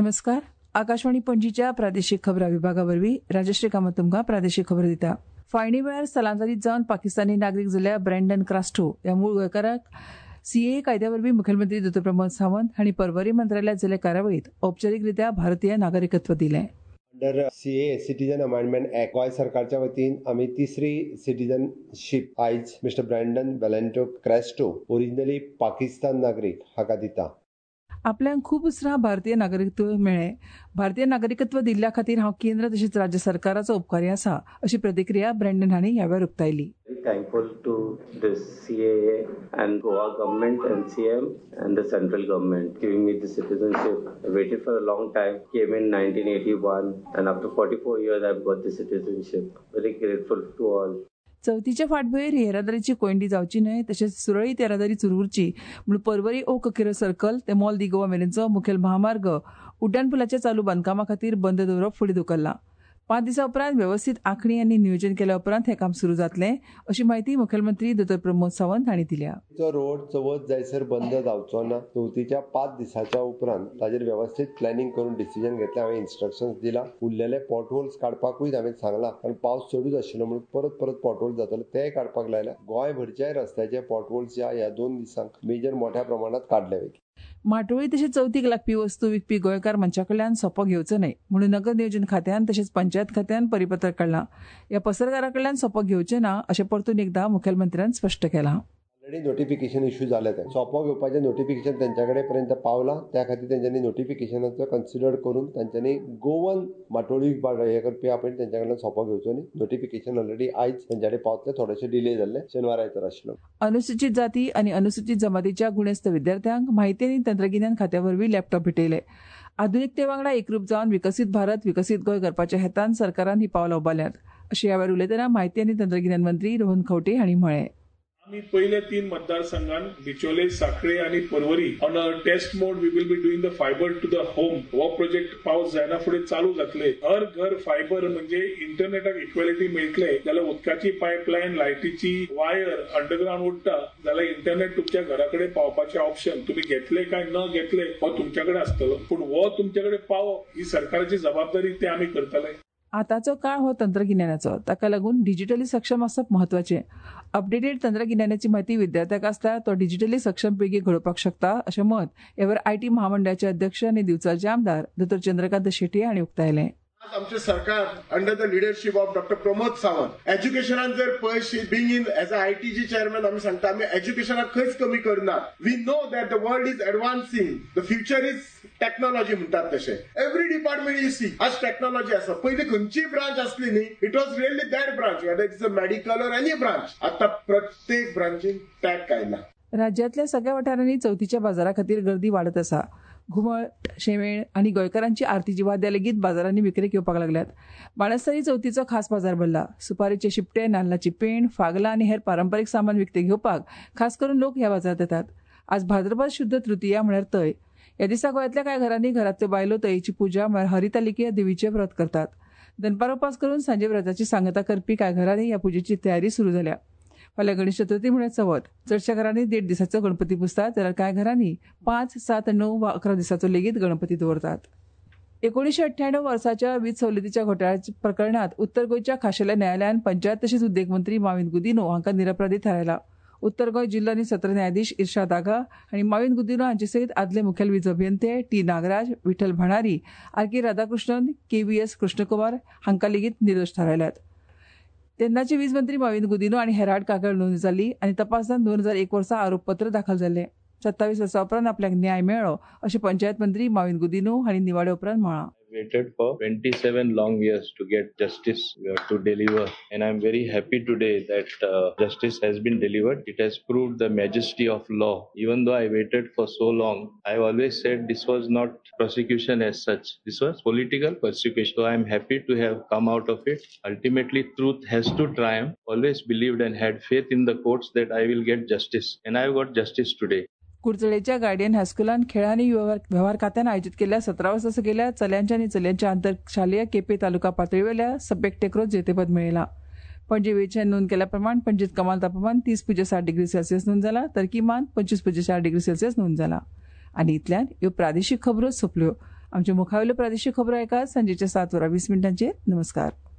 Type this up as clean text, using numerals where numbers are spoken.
नमस्कार. आकाशवाणी पणजीच्या प्रादेशीक खबरां विभागावरवीं राजश्री कामत तुमकां प्रादेशीक खबर दिता. फाळणी वेळार स्थलांतरीत जावन पाकिस्तानी नागरीक जाल्ल्या ब्रँडन क्रास्टो ह्या मूळ गोंयकाराक सीएए कायद्यावरवीं मुखेलमंत्री दोतोर प्रमोद सावंत हांणी पर्वरी मंत्रालयात जाल्ले कार्यावळीत औपचारीकरित्या भारतीय नागरिकत्व दिलें. Under CA citizen amendment act Goem सरकारच्या वतीन आमी तिसरी सिटीजनशीप आयज mister Brandon Valento Cresto originally Pakistan नागरीक हाका दिता. आपल्याक खूब उसरां भारतीय नागरिकत्व मेळ्ळें. भारतीय नागरिकत्व दिल्ल्या खातीर हांव केंद्र तशेंच राज्य सरकाराचो उपकारी आसा अशी प्रतिक्रिया ब्रँडन हांणी ह्या वेळार उक्तायली. Thankful to the CAA and Goa government and CM and the central government giving me the citizenship. I waited for a long time, came in 1981 and after 44 years I've got the citizenship. Very grateful to all. चवथीच्या फाटभुंयेर येरादारीची कोयंडी जावची न्हय तशेंच सुरळीत येरादारी सुरू उरची म्हूण पर्वरी ओक किरो सर्कल ते मॉल दी गोवा मेरेनचो मुखेल महामार्ग उड्डाण पुलाच्या चालू बांदकामा खातीर बंद दवरप फुडें धुकल्ला. 5 दिसां उपरांत वेवस्थीत आंखणी आनी नियोजन केल्या उपरांत हें काम सुरू जातलें अशी माहिती मुखेलमंत्री दोतोर प्रमोद सावंत हांणी दिल्या. तो रोड चवथ जायसर बंद जावचो ना. चवथीच्या 5 दिसाच्या उपरांत ताजेर वेवस्थीत प्लॅनिंग करून डिसिजन घेतलें. हांवें इन्स्ट्रक्शन्स दिला. उरलेले पॉटहोल्स काडपाकूय हांवें सांगलां कारण पावस चडूच आशिल्लो म्हणून परत पॉटहोल जातले ते काडपाक लायल्या. गोंयभरच्या रस्त्याचे पॉटहोल्स ह्या 2 दिसांक मेजर मोठ्या प्रमाणात काडले वयतले. माटोळी तशेंच चवथीक लागपी वस्तू विकपी गोंयकार मंचा कडल्यान सोपो घेवचो न्हय म्हणून नगर नियोजन खात्यान तशेंच पंचायत खात्यान परिपत्रक काडलां. ह्या पसरकारा कडल्यान सोपो घेवचें ना अशें परतून एकदां मुखेलमंत्र्यान स्पश्ट केलां. ऑलरेडी नोटिफिकेशन इश्यू जालें तें सोपो घेवपाचें नोटिफिकेशन तेंच्या कडेन पर्यंत पावलां. त्या खातीर तेंच्यांनी नोटिफिकेशनाचो कन्सिडर करून तेंच्यांनी गोवन माटोळी हे करपी आपण तेंच्या कडल्यान सोपो घेवचो न्ही. नोटिफिकेशन ऑलरेडी आयज तेंच्या कडेन पावतलें. थोडेशें डिले जाल्ले शेनवार आयतार आशिल्लो. अनुसूचित जाती आनी अनुसूचित जमातीच्या गुणेस्त विद्यार्थ्यांक म्हायती आनी तंत्रगिन्यान खात्या वरवीं लॅपटॉप भेटयले. आधुनिकते वांगडा एकरूप जावन विकसीत भारत विकसीत गोंय करपाच्या हेतान सरकारान ही पावलां उबारल्यात अशें ह्या वेळार उलयतना म्हायती आनी तंत्रगिन्यान मंत्री रोहन खंवटे हांणी म्हळें. आम्ही पहिले 3 मतदारसंघात बिचोले, साखळे आणि Porvorim on a test mode we will be doing the fibre to the home. हो प्रोजेक्ट पावस जायना फुडें चालू जातले. हर घर फायबर म्हणजे इंटरनेटाक इक्वॅलिटी मेळटले जाल्यार उदकाची पायपलायन, लायटीची वायर अंडरग्राउंड उडटा जाल्यार इंटरनेट तुमच्या घरा कडेन पावपाचे ऑप्शन तुम्ही घेतले काय न घेतले हो तुमच्या कडेन आसतलो. पूण हो तुमच्या कडेन पावप ही सरकारची जबाबदारी ते आम्ही करतले. आतांचो काळ हो तंत्रगिन्यानाचो. ताका लागून डिजिटली सक्षम आसप म्हत्वाचें. अपडेटेड तंत्रगिन्यानाची म्हायती विद्यार्थ्याक आसल्यार तो डिजिटली सक्षम पिळगी घडोवपाक शकता अशें मत ह्या वेळार आयटी महामंडळाचे अध्यक्ष आनी दिवचाचे आमदार दोतोर चंद्रकांत शेट्टी हांणी उक्तायलें. आमचे सरकार under the leadership of doctor Pramod Sawant एज्युकेशनात जर पयस बिंग इन एज अ आयटीची चेअरमॅन आम्ही सांगता आम्ही एज्युकेशनाक खंयच कमी करना. We know that the world is advancing. The future is technology म्हणतात तशें. एव्हरी डिपार्टमेंट यू सी आज टेक्नॉलॉजी आसा. पयली खंयची ब्रांच आसली न्ही it was really that branch whether it's a medical or any branch. आता प्रत्येक ब्रांचीन टॅग आयला. राज्यांतल्या सगळ्या वाठारांनी चवथीच्या बाजारा खातीर गर्दी वाडत आसा. घुमट, शेमेळ आनी गोंयकारांची आरतीची वाद्यां लेगीत बाजारांनी विक्रेक येवपाक लागल्यात. बाणस्तारी चवथीचो खास बाजार भरला. सुपारेचे शिपटे, नाल्लाची पेंड, फागलां आनी हेर पारंपारीक सामान विकते घेवपाक खास करून लोक ह्या बाजारात येतात. आज भाद्रपद शुद्ध तृतीया म्हळ्यार तय. ह्या दिसा गोंयांतल्या कांय घरांनी घरांतल्यो बायलो तयेची पुजा म्हळ्यार हरितालिके देवीचें व्रत करतात. दनपार उपास करून सांजे व्रताची सांगता करपी कांय घरांनी ह्या पुजेची तयारी सुरू जाल्या. फाल्यां गणेश चतुर्थी म्हळ्यार चवथ. चडशा घरांनी 1.5 दिसाचो गणपती पुजतात जाल्यार कांय घरांनी 5, 7, 9 वा 11 दिसाचो लेगीत गणपती दवरतात. 1998 वर्साच्या वीज सवलतीच्या घोटाळ्याच्या प्रकरणात उत्तर गोंयच्या खाशेल्या न्यायालयान पंचायत तशेंच उद्देग मंत्री माविन गुदिनो हांकां निरपराधी थारायला. उत्तर गोंय जिल्लो आनी सत्र न्यायाधीश इर्शाद आगा आनी माविन गुदिनो हांचे सयत आदले मुखेल वीज अभियंते T Nagaraj, Vitthal Bhandari, R K. Radhakrishnan, KVS Krishnakumar हांकां लेगीत निर्दोश थारायल्यात. तेन्नाचे वीज मंत्री माविन गुदिनो आनी हेर 8 कागाळ नोंद जाल्ली आनी तपासांत 2001 वर्सा आरोपपत्र दाखल जाल्लें. 27 वर्सां उपरांत आपल्याक न्याय मेळ्ळो अशें पंचायत मंत्री माविन गुदिनो हांणी निवाडे उपरांत म्हळां. Waited for 27 long years to get justice to deliver, and I am very happy today that justice has been delivered. It has proved the majesty of law. Even though I waited for so long, I always said this was not prosecution as such. This was political persecution. So I am happy to have come out of it. Ultimately, truth has to triumph. Always believed and had faith in the courts that I will get justice, and I have got justice today. कुर्चळेच्या guardian हायस्कुलान खेळ आनी वेव्हार खात्यान आयोजीत केल्ल्या 17 वर्सां सकयल्या चल्यांच्या आनी चलयांच्या आंतरशालेय केपें तालुका पातळीवेल्या सभेक तेंक्रोच जेतेपद मेळयलां. पणजे वेळच्यान नोंद केल्या प्रमाण पणजेत कमाल तापमान 30.7 डिग्री सेल्सियस नोंद जाला तर किमान 25.4 डिग्री सेल्सियस नोंद जाला. आनी इतल्यान ह्यो प्रादेशीक खबरो सोंपल्यो. आमचे मुखावेले प्रादेशीक खबरो ऐका सांजेच्या 7:20 नमस्कार.